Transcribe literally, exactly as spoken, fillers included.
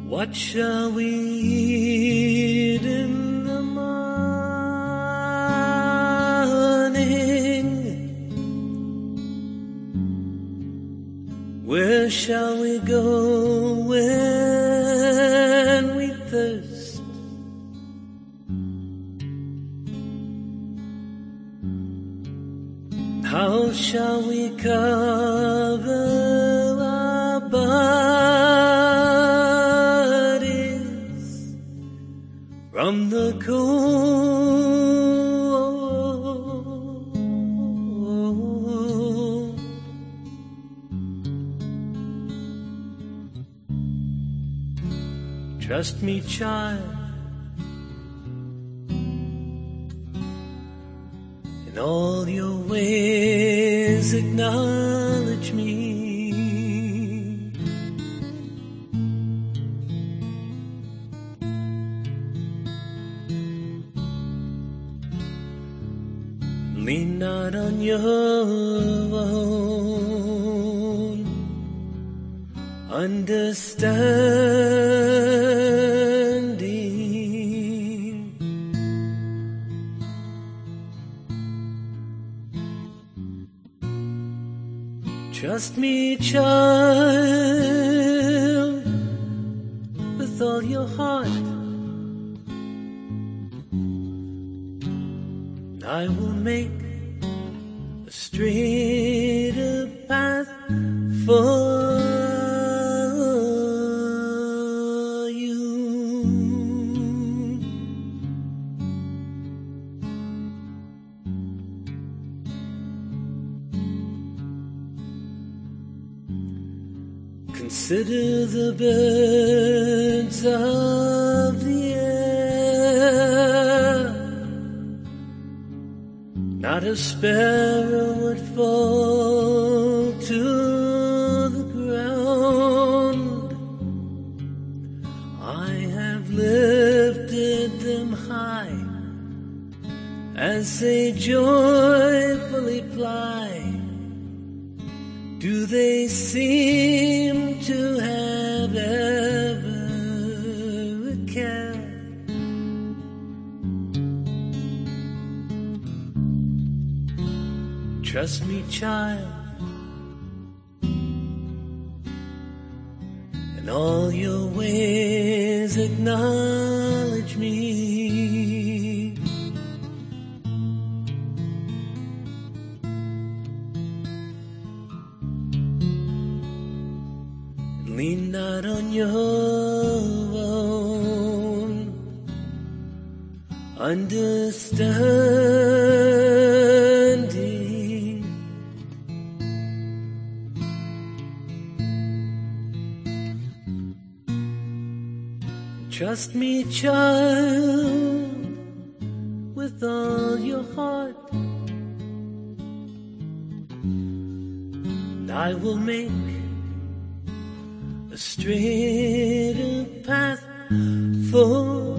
What shall we eat in the morning? Where shall we go when we thirst? How shall we cover our bodies from the cold? Trust me, child, in all your ways acknowledge me. Lean not on your own understanding. Trust me, child, with all your heart. I will make a straighter path for you. Consider the birds of the air. Not a sparrow would fall to the ground. I have lifted them high as they joyfully fly. Do they seem to have ever a care? Trust me, child, in all your ways acknowledge me. Lean not on your own understanding. Trust me, child, with all your heart, and I will make a straighter path for